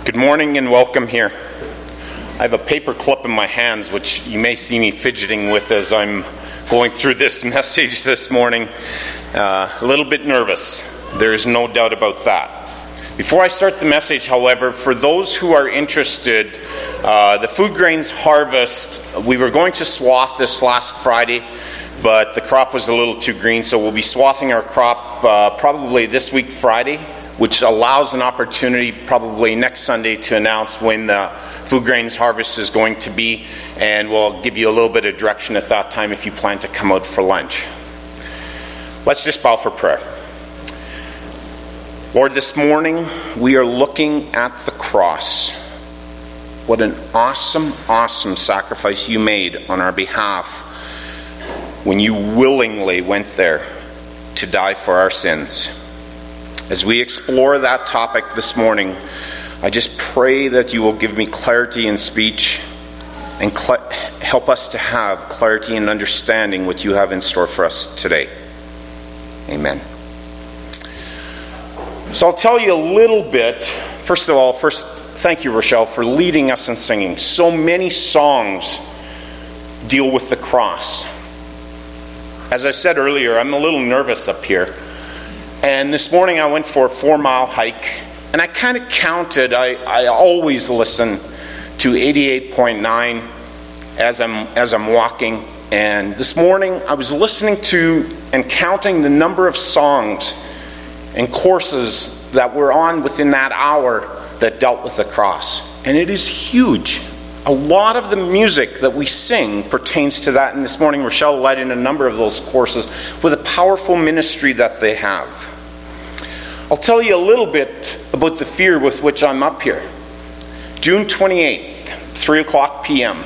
Good morning and welcome here. I have a paper clip in my hands, which you may see me fidgeting with as I'm going through this message this morning. A little bit nervous. There is no doubt about that. Before I start the message, however, for those who are interested, the food grains harvest, we were going to swath this last Friday, but the crop was a little too green, so we'll be swathing our crop probably this week Friday, which allows an opportunity probably next Sunday to announce when the food grains harvest is going to be, and we'll give you a little bit of direction at that time if you plan to come out for lunch. Let's just bow for prayer. Lord, this morning we are looking at the cross. What an awesome, awesome sacrifice you made on our behalf when you willingly went there to die for our sins. As we explore that topic this morning, I just pray that you will give me clarity in speech and help us to have clarity and understanding what you have in store for us today. Amen. So I'll tell you a little bit. First, thank you, Rochelle, for leading us in singing. So many songs deal with the cross. As I said earlier, I'm a little nervous up here. And this morning I went for a 4-mile hike, and I kind of counted. I always listen to 88.9 as I'm walking. And this morning I was listening to and counting the number of songs and courses that were on within that hour that dealt with the cross. And it is huge. A lot of the music that we sing pertains to that. And this morning Rochelle led in a number of those courses with a powerful ministry that they have. I'll tell you a little bit about the fear with which I'm up here. June 28th, 3 o'clock p.m.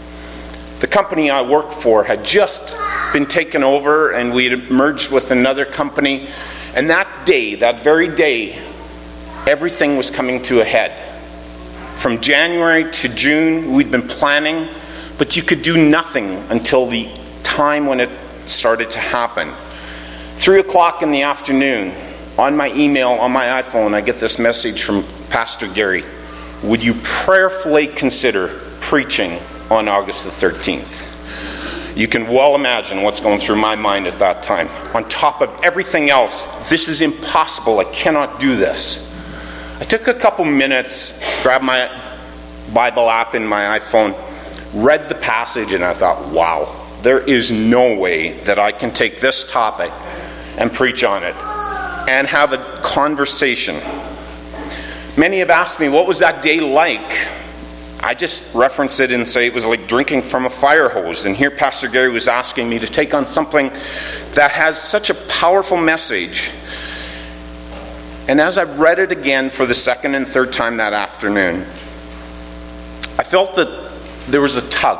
The company I work for had just been taken over, and we had merged with another company. And that day, that very day, everything was coming to a head. From January to June, we'd been planning, but you could do nothing until the time when it started to happen. 3 o'clock in the afternoon, on my email, on my iPhone, I get this message from Pastor Gary. Would you prayerfully consider preaching on August the 13th? You can well imagine what's going through my mind at that time. On top of everything else, this is impossible. I cannot do this. I took a couple minutes, grabbed my Bible app in my iPhone, read the passage, and I thought, wow, there is no way that I can take this topic and preach on it and have a conversation. Many have asked me, what was that day like? I just reference it and say it was like drinking from a fire hose. And here Pastor Gary was asking me to take on something that has such a powerful message. And as I read it again for the second and third time that afternoon, I felt that there was a tug.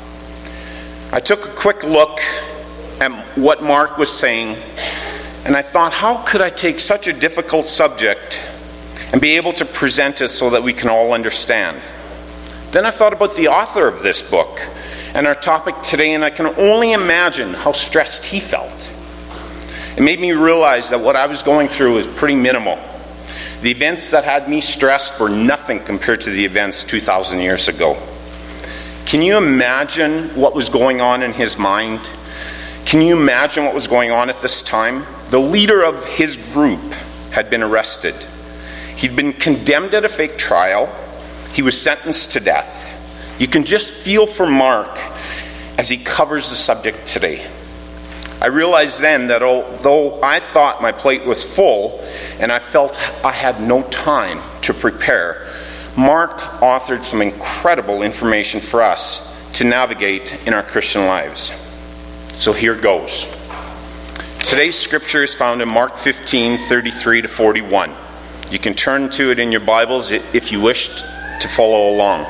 I took a quick look at what Mark was saying, and I thought, how could I take such a difficult subject and be able to present it so that we can all understand? Then I thought about the author of this book and our topic today, and I can only imagine how stressed he felt. It made me realize that what I was going through was pretty minimal. The events that had me stressed were nothing compared to the events 2,000 years ago. Can you imagine what was going on in his mind? Can you imagine what was going on at this time? The leader of his group had been arrested. He'd been condemned at a fake trial. He was sentenced to death. You can just feel for Mark as he covers the subject today. I realized then that although I thought my plate was full and I felt I had no time to prepare, Mark authored some incredible information for us to navigate in our Christian lives. So here goes. Today's scripture is found in Mark 15:33-41. You can turn to it in your Bibles if you wish to follow along.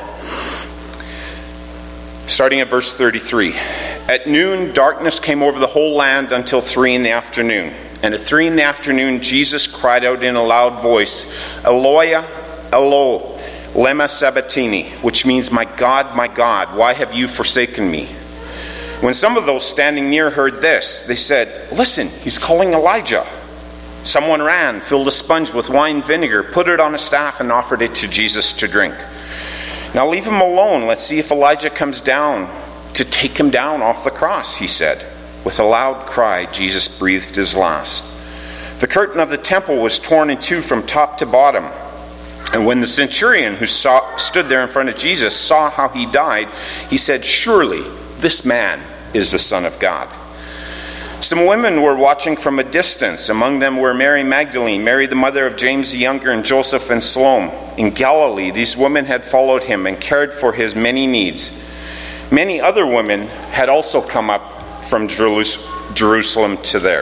Starting at verse 33. At noon, darkness came over the whole land until 3 in the afternoon. And at 3 in the afternoon, Jesus cried out in a loud voice, Eloi, Eloi, lema sabachthani, which means, my God, why have you forsaken me? When some of those standing near heard this, they said, listen, he's calling Elijah. Someone ran, filled a sponge with wine vinegar, put it on a staff, and offered it to Jesus to drink. Now leave him alone. Let's see if Elijah comes down to take him down off the cross, he said. With a loud cry, Jesus breathed his last. The curtain of the temple was torn in two from top to bottom. And when the centurion who stood there in front of Jesus saw how he died, he said, "Surely this man is the Son of God." Some women were watching from a distance. Among them were Mary Magdalene, Mary the mother of James the Younger, and Joseph and Salome. In Galilee, these women had followed him and cared for his many needs. Many other women had also come up from Jerusalem to there.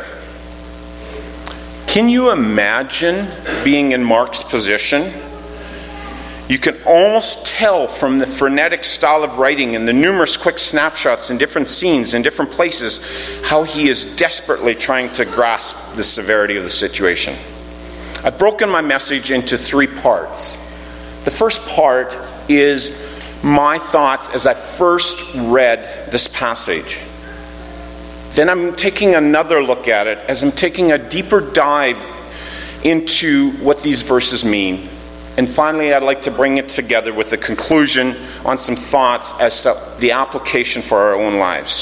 Can you imagine being in Mark's position? You can almost tell from the frenetic style of writing and the numerous quick snapshots in different scenes in different places how he is desperately trying to grasp the severity of the situation. I've broken my message into 3 parts. The first part is my thoughts as I first read this passage. Then I'm taking another look at it as I'm taking a deeper dive into what these verses mean. And finally, I'd like to bring it together with a conclusion on some thoughts as to the application for our own lives.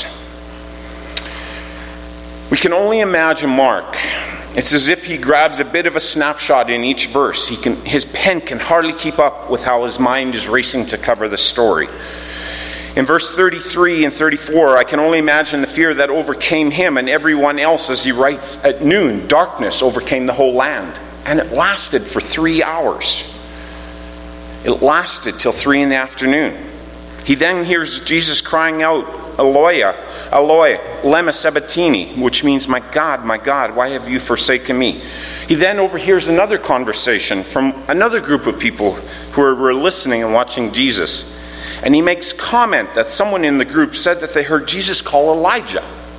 We can only imagine Mark. It's as if he grabs a bit of a snapshot in each verse. His pen can hardly keep up with how his mind is racing to cover the story. In verse 33 and 34, I can only imagine the fear that overcame him and everyone else as he writes, "At noon, darkness overcame the whole land." And it lasted for 3 hours. It lasted till 3 in the afternoon. He then hears Jesus crying out, "Eloi, Eloi, lema sabachthani," which means, my God, why have you forsaken me?" He then overhears another conversation from another group of people who were listening and watching Jesus. And he makes comment that someone in the group said that they heard Jesus call Elijah.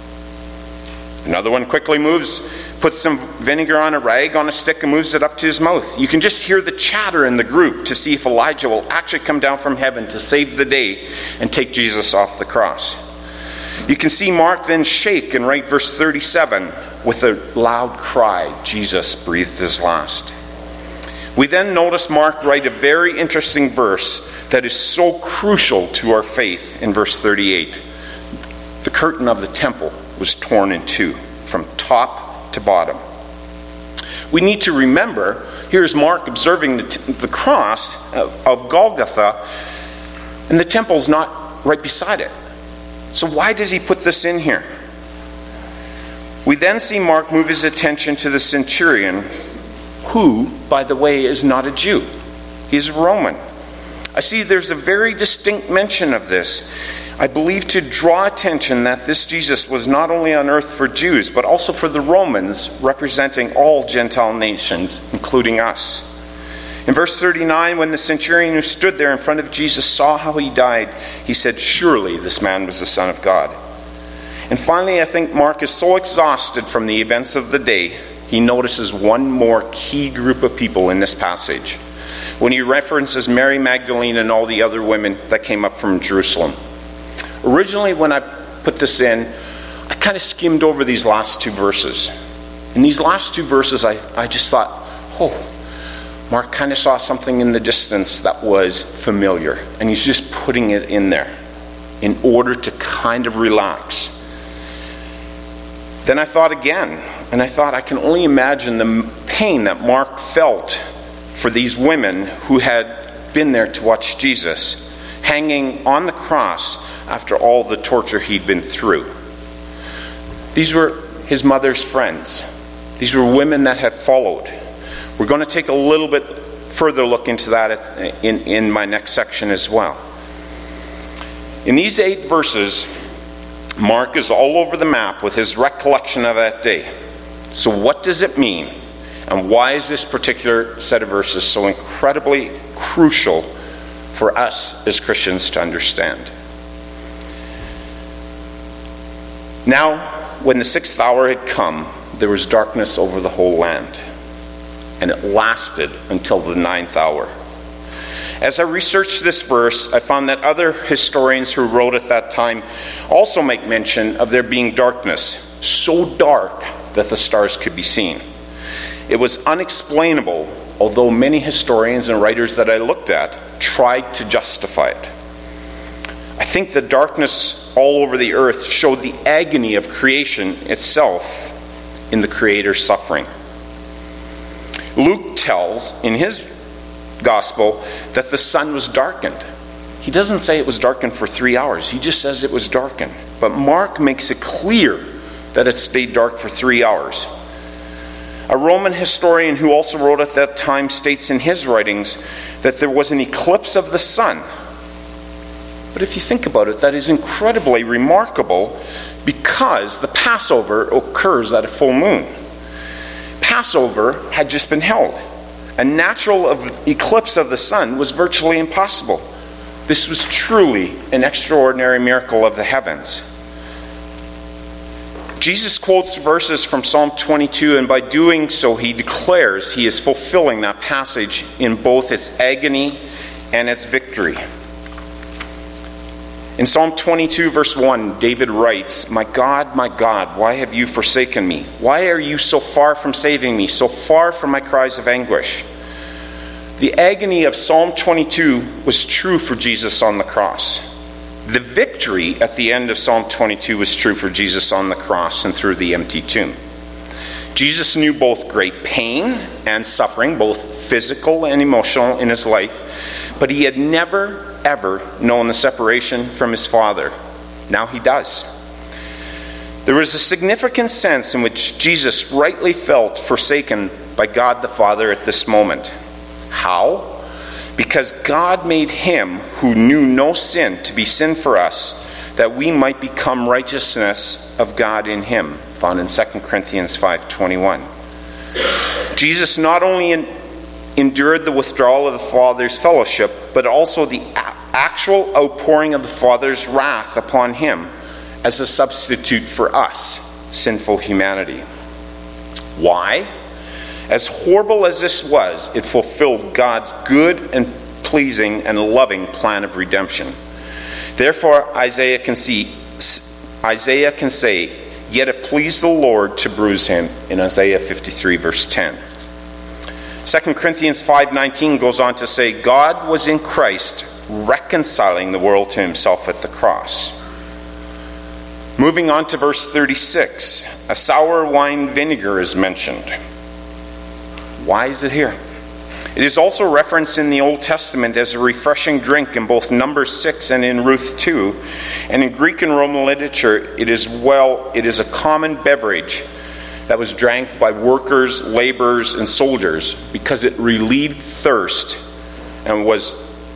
Another one quickly moves, puts some vinegar on a rag on a stick and moves it up to his mouth. You can just hear the chatter in the group to see if Elijah will actually come down from heaven to save the day and take Jesus off the cross. You can see Mark then shake and write verse 37 with a loud cry, Jesus breathed his last. We then notice Mark write a very interesting verse that is so crucial to our faith in verse 38. The curtain of the temple was torn in two from top to bottom. We need to remember, here's Mark observing the cross of Golgotha, and the temple's not right beside it. So why does he put this in here? We then see Mark move his attention to the centurion, who, by the way, is not a Jew. He's a Roman. I see there's a very distinct mention of this. I believe to draw attention that this Jesus was not only on earth for Jews, but also for the Romans, representing all Gentile nations, including us. In verse 39, when the centurion who stood there in front of Jesus saw how he died, he said, "Surely this man was the Son of God." And finally, I think Mark is so exhausted from the events of the day, he notices one more key group of people in this passage, when he references Mary Magdalene and all the other women that came up from Jerusalem. Originally, when I put this in, I kind of skimmed over these last 2 verses. In these last 2 verses, I just thought, Mark kind of saw something in the distance that was familiar, and he's just putting it in there in order to kind of relax. Then I thought again, and I thought I can only imagine the pain that Mark felt for these women who had been there to watch Jesus hanging on the cross after all the torture he'd been through. These were his mother's friends. These were women that had followed. We're going to take a little bit further look into that in my next section as well. In these 8 verses, Mark is all over the map with his recollection of that day. So what does it mean? And why is this particular set of verses so incredibly crucial for us as Christians to understand? Now, when the 6th hour had come, there was darkness over the whole land, and it lasted until the 9th hour. As I researched this verse, I found that other historians who wrote at that time also make mention of there being darkness, so dark that the stars could be seen. It was unexplainable, although many historians and writers that I looked at tried to justify it. I think the darkness all over the earth showed the agony of creation itself in the Creator's suffering. Luke tells in his gospel that the sun was darkened. He doesn't say it was darkened for 3 hours. He just says it was darkened. But Mark makes it clear that it stayed dark for 3 hours. A Roman historian who also wrote at that time states in his writings that there was an eclipse of the sun. But if you think about it, that is incredibly remarkable because the Passover occurs at a full moon. Passover had just been held. A natural eclipse of the sun was virtually impossible. This was truly an extraordinary miracle of the heavens. Jesus quotes verses from Psalm 22, and by doing so he declares he is fulfilling that passage in both its agony and its victory. In Psalm 22, verse 1, David writes, my God, why have you forsaken me? Why are you so far from saving me, so far from my cries of anguish?" The agony of Psalm 22 was true for Jesus on the cross. The victory at the end of Psalm 22 was true for Jesus on the cross and through the empty tomb. Jesus knew both great pain and suffering, both physical and emotional, in his life, but he had never, ever known the separation from his Father. Now he does. There was a significant sense in which Jesus rightly felt forsaken by God the Father at this moment. How? Because God made him who knew no sin to be sin for us, that we might become righteousness of God in him, found in 2 Corinthians 5:21. Jesus not only endured the withdrawal of the Father's fellowship, but also the actual outpouring of the Father's wrath upon him as a substitute for us, sinful humanity. Why? As horrible as this was, it fulfilled God's good and pleasing and loving plan of redemption. Therefore, Isaiah can say, "Yet it pleased the Lord to bruise him," in Isaiah 53, verse 10. 2 Corinthians 5:19 goes on to say, God was in Christ reconciling the world to himself at the cross. Moving on to verse 36, a sour wine vinegar is mentioned. Why is it here? It is also referenced in the Old Testament as a refreshing drink in both Numbers 6 and in Ruth 2. And in Greek and Roman literature, it is a common beverage that was drank by workers, laborers, and soldiers because it relieved thirst and was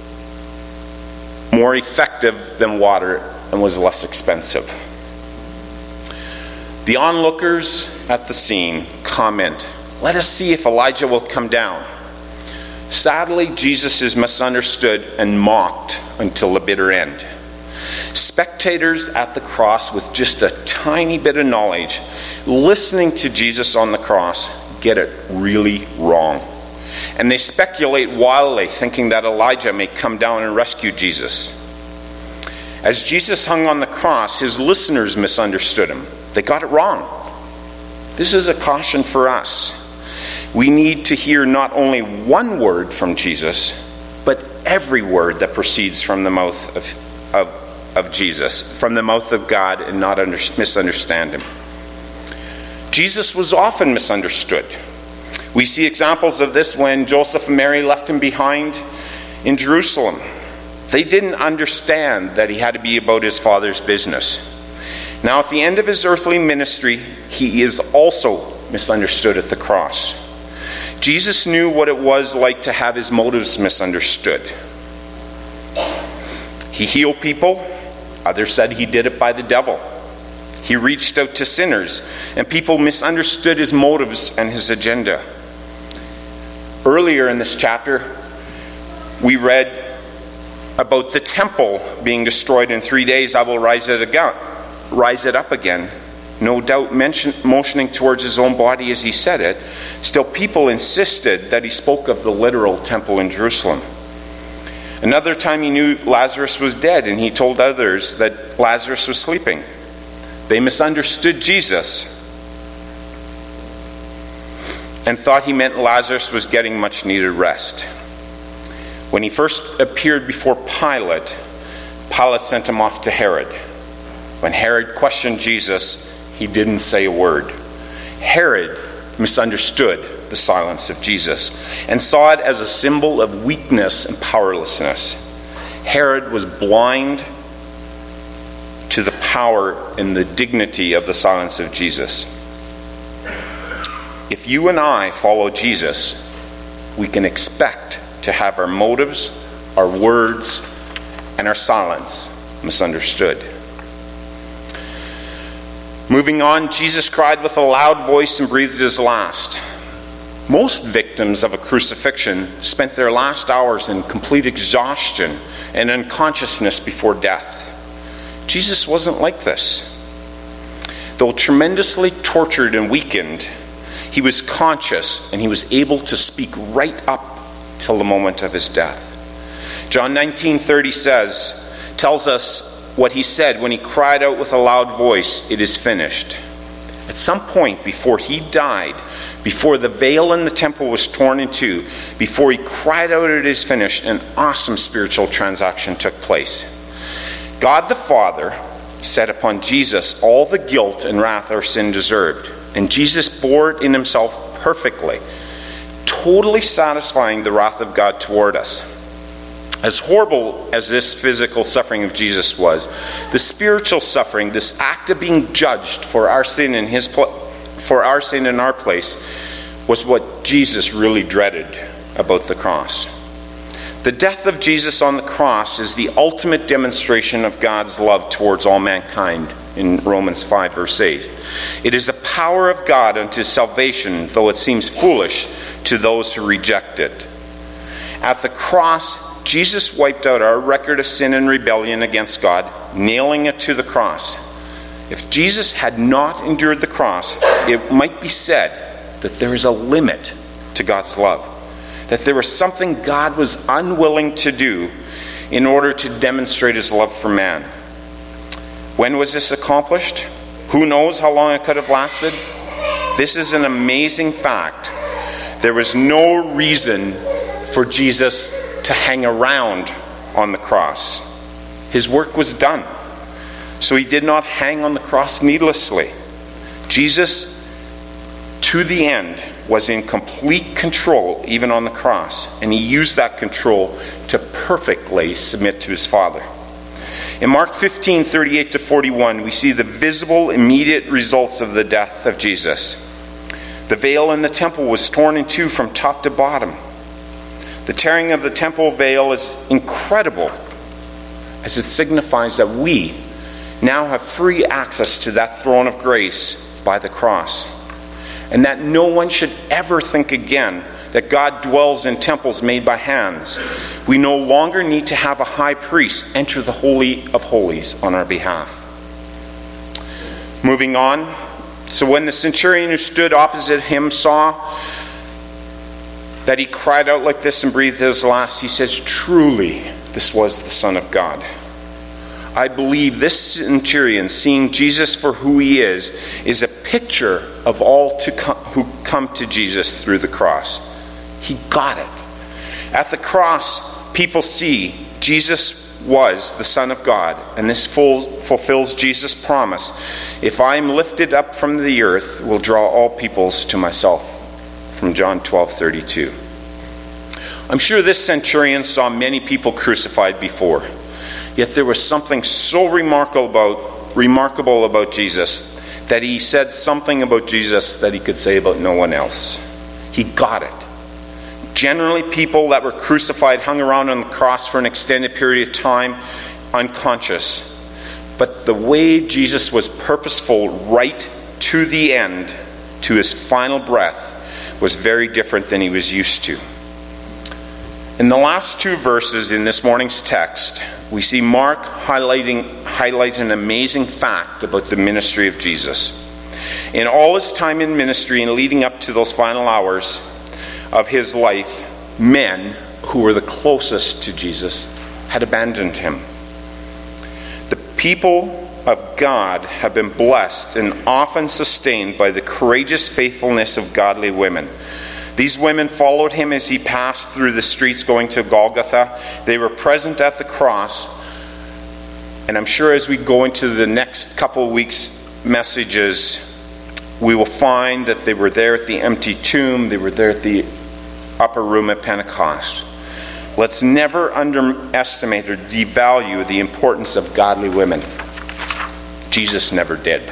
more effective than water and was less expensive. The onlookers at the scene comment, "Let us see if Elijah will come down." Sadly, Jesus is misunderstood and mocked until the bitter end. Spectators at the cross with just a tiny bit of knowledge, listening to Jesus on the cross, get it really wrong. And they speculate wildly, thinking that Elijah may come down and rescue Jesus. As Jesus hung on the cross, his listeners misunderstood him. They got it wrong. This is a caution for us. We need to hear not only one word from Jesus, but every word that proceeds from the mouth of Jesus, from the mouth of God, and not misunderstand him. Jesus was often misunderstood. We see examples of this when Joseph and Mary left him behind in Jerusalem. They didn't understand that he had to be about his Father's business. Now, at the end of his earthly ministry, he is also misunderstood at the cross. Jesus knew what it was like to have his motives misunderstood. He healed people. Others said he did it by the devil. He reached out to sinners, and people misunderstood his motives and his agenda. Earlier in this chapter, we read about the temple being destroyed in 3 days. I will rise it up again. No doubt motioning towards his own body as he said it. Still, people insisted that he spoke of the literal temple in Jerusalem. Another time he knew Lazarus was dead, and he told others that Lazarus was sleeping. They misunderstood Jesus. and thought he meant Lazarus was getting much needed rest. When he first appeared before Pilate, Pilate sent him off to Herod. When Herod questioned Jesus, he didn't say a word. Herod misunderstood the silence of Jesus and saw it as a symbol of weakness and powerlessness. Herod was blind to the power and the dignity of the silence of Jesus. If you and I follow Jesus, we can expect to have our motives, our words, and our silence misunderstood. Moving on, Jesus cried with a loud voice and breathed his last. Most victims of a crucifixion spent their last hours in complete exhaustion and unconsciousness before death. Jesus wasn't like this. Though tremendously tortured and weakened, he was conscious and he was able to speak right up till the moment of his death. John 19:30 tells us what he said when he cried out with a loud voice, "It is finished." At some point before he died, before the veil in the temple was torn in two, before he cried out, "It is finished," an awesome spiritual transaction took place. God the Father set upon Jesus all the guilt and wrath our sin deserved, and Jesus bore it in himself perfectly, totally satisfying the wrath of God toward us. As horrible as this physical suffering of Jesus was, the spiritual suffering, this act of being judged for our sin in our place, was what Jesus really dreaded about the cross. The death of Jesus on the cross is the ultimate demonstration of God's love towards all mankind in Romans 5 verse 8. It is the power of God unto salvation, though it seems foolish to those who reject it. At the cross, Jesus wiped out our record of sin and rebellion against God, nailing it to the cross. If Jesus had not endured the cross, it might be said that there is a limit to God's love, that there was something God was unwilling to do in order to demonstrate his love for man. When was this accomplished? Who knows how long it could have lasted? This is an amazing fact. There was no reason for Jesus to hang around on the cross. His work was done. So he did not hang on the cross needlessly. Jesus, to the end, was in complete control even on the cross, and he used that control to perfectly submit to his Father. In Mark 15:38-41, we see the visible, immediate results of the death of Jesus. The veil in the temple was torn in two from top to bottom. The tearing of the temple veil is incredible, as it signifies that we now have free access to that throne of grace by the cross, and that no one should ever think again that God dwells in temples made by hands. We no longer need to have a high priest enter the Holy of Holies on our behalf. Moving on, so when the centurion who stood opposite him saw that he cried out like this and breathed his last, he says, "Truly, this was the Son of God." I believe this centurion, seeing Jesus for who he is a picture of all who come to Jesus through the cross. He got it. At the cross, people see Jesus was the Son of God, and this fulfills Jesus' promise. "If I am lifted up from the earth, will draw all peoples to myself," from John 12:32. I'm sure this centurion saw many people crucified before. Yet there was something so remarkable about Jesus that he said something about Jesus that he could say about no one else. He got it. Generally, people that were crucified hung around on the cross for an extended period of time, unconscious. But the way Jesus was purposeful right to the end, to his final breath, was very different than he was used to. In the last two verses in this morning's text, we see Mark highlight an amazing fact about the ministry of Jesus. In all his time in ministry and leading up to those final hours of his life, men who were the closest to Jesus had abandoned him. The people of God have been blessed and often sustained by the courageous faithfulness of godly women. These women followed him as he passed through the streets going to Golgotha. They were present at the cross. And I'm sure as we go into the next couple of weeks' messages, we will find that they were there at the empty tomb. They were there at the upper room at Pentecost. Let's never underestimate or devalue the importance of godly women. Jesus never did.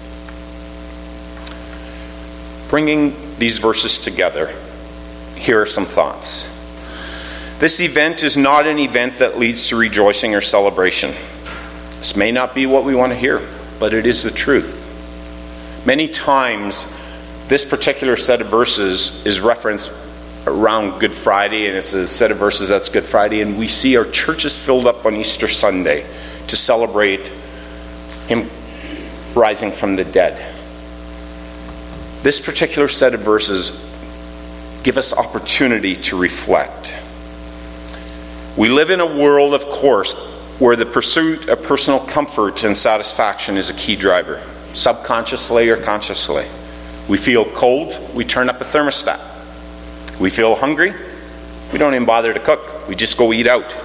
Bringing these verses together, here are some thoughts. This event is not an event that leads to rejoicing or celebration. This may not be what we want to hear, but it is the truth. Many times, this particular set of verses is referenced around Good Friday, and it's a set of verses that's Good Friday, and we see our churches filled up on Easter Sunday to celebrate him rising from the dead. This particular set of verses give us opportunity to reflect. We live in a world, of course, where the pursuit of personal comfort and satisfaction is a key driver, subconsciously or consciously. We feel cold, we turn up a thermostat. We feel hungry, we don't even bother to cook. We just go eat out.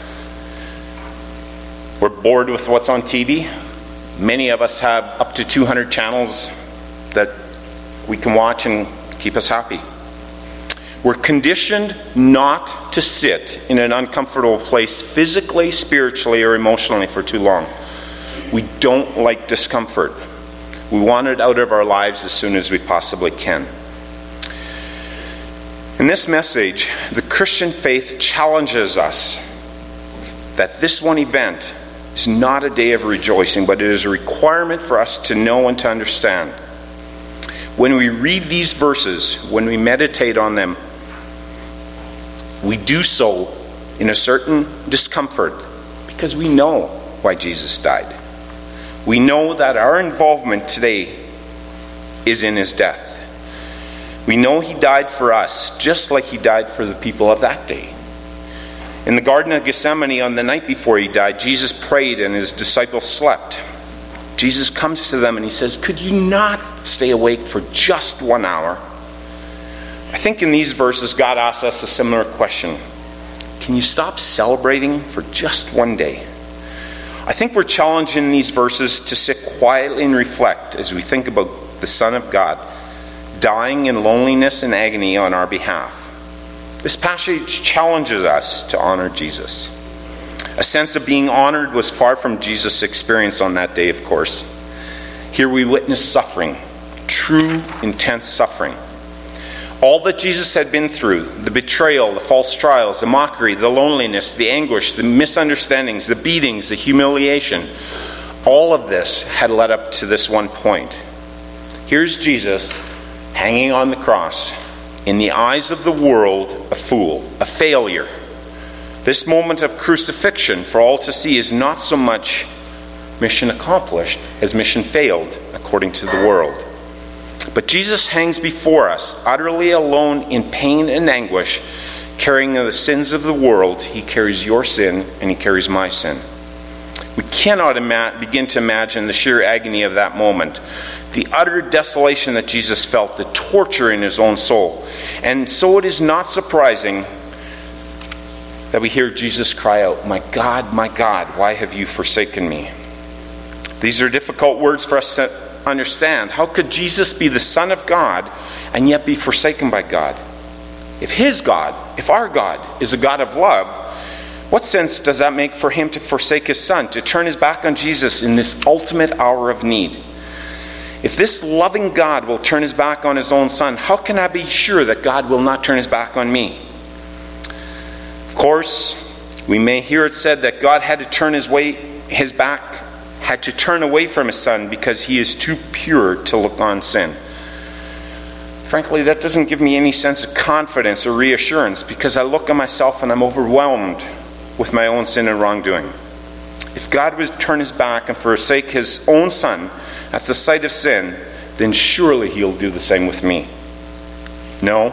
We're bored with what's on TV. Many of us have up to 200 channels that we can watch and keep us happy. We're conditioned not to sit in an uncomfortable place physically, spiritually, or emotionally for too long. We don't like discomfort. We want it out of our lives as soon as we possibly can. In this message, the Christian faith challenges us that this one event is not a day of rejoicing, but it is a requirement for us to know and to understand. When we read these verses, when we meditate on them, we do so in a certain discomfort because we know why Jesus died. We know that our involvement today is in his death. We know he died for us, just like he died for the people of that day. In the Garden of Gethsemane, on the night before he died, Jesus prayed and his disciples slept. Jesus comes to them and he says, "Could you not stay awake for just 1 hour?" I think in these verses, God asks us a similar question. Can you stop celebrating for just one day? I think we're challenged in these verses to sit quietly and reflect as we think about the Son of God dying in loneliness and agony on our behalf. This passage challenges us to honor Jesus. A sense of being honored was far from Jesus' experience on that day, of course. Here we witness suffering, true, intense suffering. All that Jesus had been through, the betrayal, the false trials, the mockery, the loneliness, the anguish, the misunderstandings, the beatings, the humiliation, all of this had led up to this one point. Here's Jesus hanging on the cross, in the eyes of the world, a fool, a failure. This moment of crucifixion for all to see is not so much mission accomplished as mission failed, according to the world. But Jesus hangs before us, utterly alone in pain and anguish, carrying the sins of the world. He carries your sin and he carries my sin. We cannot begin to imagine the sheer agony of that moment, the utter desolation that Jesus felt, the torture in his own soul. And so it is not surprising that we hear Jesus cry out, my God, why have you forsaken me?" These are difficult words for us to understand. How could Jesus be the Son of God and yet be forsaken by God? If his God, if our God is a God of love, what sense does that make for him to forsake his Son, to turn his back on Jesus in this ultimate hour of need? If this loving God will turn his back on his own Son, how can I be sure that God will not turn his back on me? Of course, we may hear it said that God had to turn had to turn away from his Son because he is too pure to look on sin. Frankly, that doesn't give me any sense of confidence or reassurance because I look at myself and I'm overwhelmed with my own sin and wrongdoing. If God would turn his back and forsake his own Son at the sight of sin, then surely he'll do the same with me. No,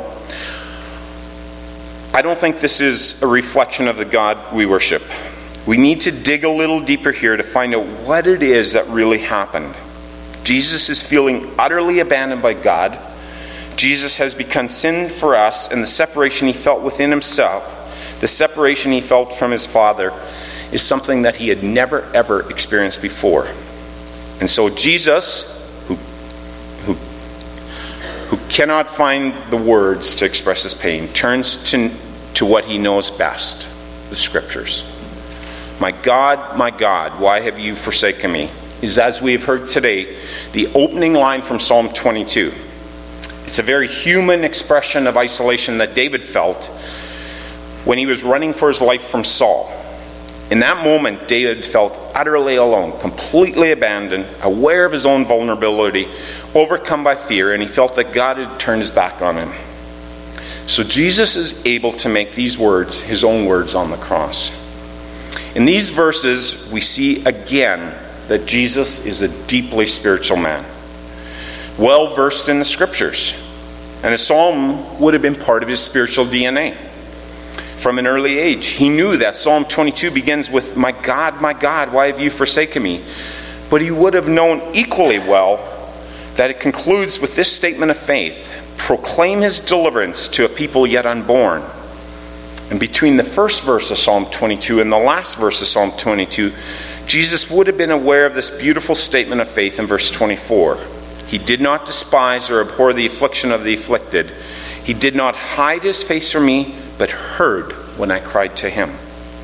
I don't think this is a reflection of the God we worship. We need to dig a little deeper here to find out what it is that really happened. Jesus is feeling utterly abandoned by God, Jesus has become sin for us, and the separation he felt within himself, the separation he felt from his Father, is something that he had never, ever experienced before. And so Jesus, who cannot find the words to express his pain, turns to what he knows best, the Scriptures. My God, why have you forsaken me? Is, as we have heard today, the opening line from Psalm 22. It's a very human expression of isolation that David felt when he was running for his life from Saul. In that moment, David felt utterly alone, completely abandoned, aware of his own vulnerability, overcome by fear, and he felt that God had turned his back on him. So Jesus is able to make these words his own words on the cross. In these verses, we see again that Jesus is a deeply spiritual man, well versed in the Scriptures, and a psalm would have been part of his spiritual DNA. From an early age, he knew that Psalm 22 begins with, my God, why have you forsaken me? But he would have known equally well that it concludes with this statement of faith, proclaim his deliverance to a people yet unborn. And between the first verse of Psalm 22 and the last verse of Psalm 22, Jesus would have been aware of this beautiful statement of faith in verse 24. He did not despise or abhor the affliction of the afflicted. He did not hide his face from me, but heard when I cried to him.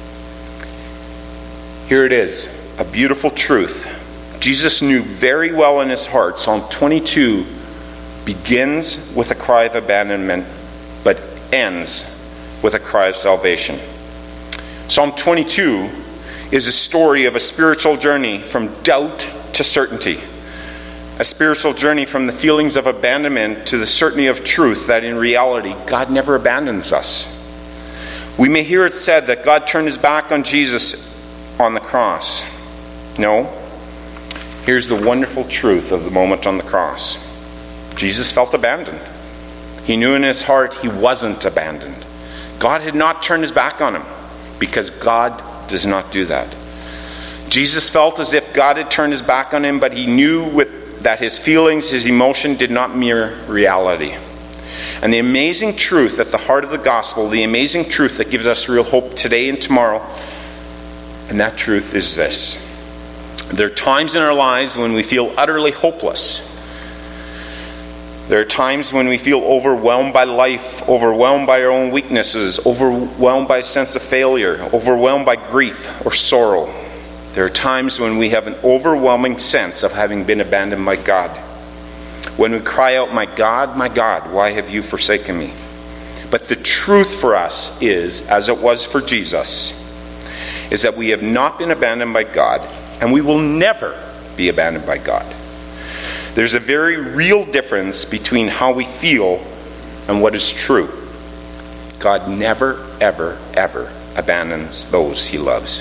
Here it is, a beautiful truth. Jesus knew very well in his heart, Psalm 22 begins with a cry of abandonment, but ends with a cry of salvation. Psalm 22 is a story of a spiritual journey from doubt to certainty. A spiritual journey from the feelings of abandonment to the certainty of truth that in reality, God never abandons us. We may hear it said that God turned his back on Jesus on the cross. No. Here's the wonderful truth of the moment on the cross. Jesus felt abandoned. He knew in his heart he wasn't abandoned. God had not turned his back on him, because God does not do that. Jesus felt as if God had turned his back on him, but he knew that his feelings, his emotion did not mirror reality. And the amazing truth at the heart of the gospel, the amazing truth that gives us real hope today and tomorrow, and that truth is this. There are times in our lives when we feel utterly hopeless. There are times when we feel overwhelmed by life, overwhelmed by our own weaknesses, overwhelmed by a sense of failure, overwhelmed by grief or sorrow. There are times when we have an overwhelming sense of having been abandoned by God. When we cry out, my God, why have you forsaken me? But the truth for us is, as it was for Jesus, is that we have not been abandoned by God, and we will never be abandoned by God. There's a very real difference between how we feel and what is true. God never, ever, ever abandons those he loves.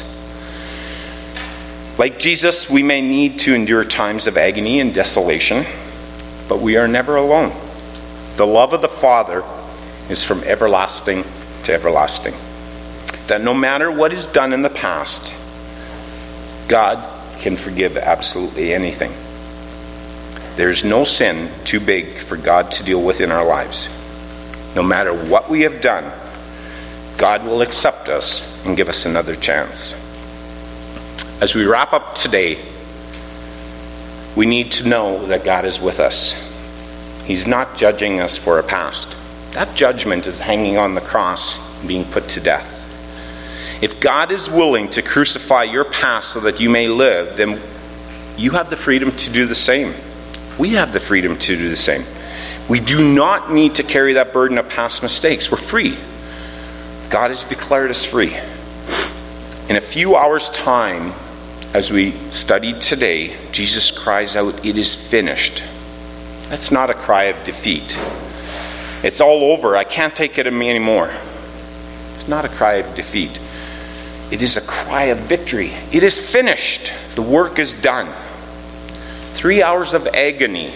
Like Jesus, we may need to endure times of agony and desolation, but we are never alone. The love of the Father is from everlasting to everlasting. That no matter what is done in the past, God can forgive absolutely anything. There's no sin too big for God to deal with in our lives. No matter what we have done, God will accept us and give us another chance. As we wrap up today, we need to know that God is with us. He's not judging us for our past. That judgment is hanging on the cross and being put to death. If God is willing to crucify your past so that you may live, then you have the freedom to do the same. We have the freedom to do the same. We do not need to carry that burden of past mistakes. We're free. God has declared us free. In a few hours' time, as we studied today, Jesus cries out, "It is finished." That's not a cry of defeat. It's all over. I can't take it anymore. It's not a cry of defeat. It is a cry of victory. It is finished. The work is done. 3 hours of agony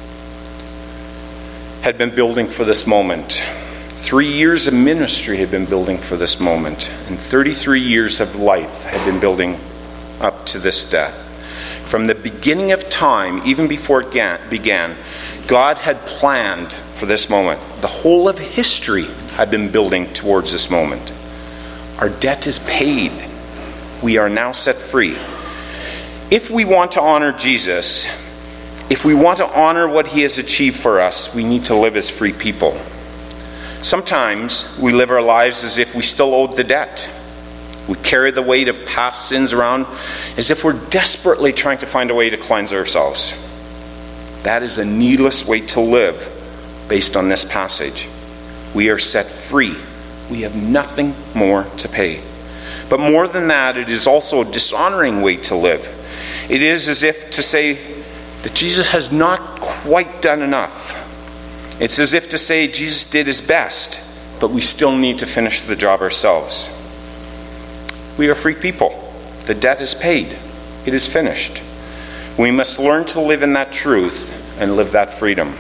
had been building for this moment. 3 years of ministry had been building for this moment. And 33 years of life had been building up to this death. From the beginning of time, even before it began, God had planned for this moment. The whole of history had been building towards this moment. Our debt is paid. We are now set free. If we want to honor Jesus, if we want to honor what he has achieved for us, we need to live as free people. Sometimes we live our lives as if we still owed the debt. We carry the weight of past sins around as if we're desperately trying to find a way to cleanse ourselves. That is a needless way to live based on this passage. We are set free. We have nothing more to pay. But more than that, it is also a dishonoring way to live. It is as if to say that Jesus has not quite done enough. It's as if to say Jesus did his best, but we still need to finish the job ourselves. We are free people. The debt is paid. It is finished. We must learn to live in that truth and live that freedom.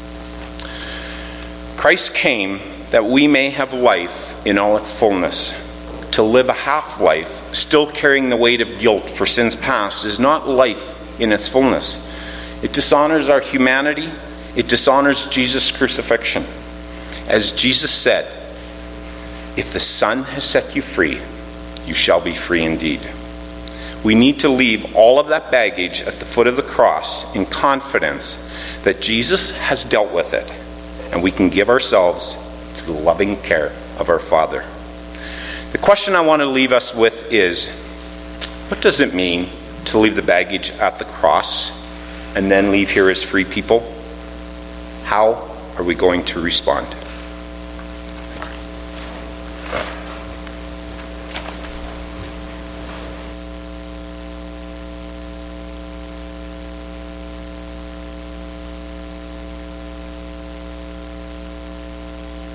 Christ came that we may have life in all its fullness. To live a half-life, still carrying the weight of guilt for sins past, is not life in its fullness. It dishonors our humanity. It dishonors Jesus' crucifixion. As Jesus said, "If the Son has set you free, you shall be free indeed." We need to leave all of that baggage at the foot of the cross in confidence that Jesus has dealt with it, and we can give ourselves to the loving care of our Father. The question I want to leave us with is, what does it mean to leave the baggage at the cross and then leave here as free people? How are we going to respond?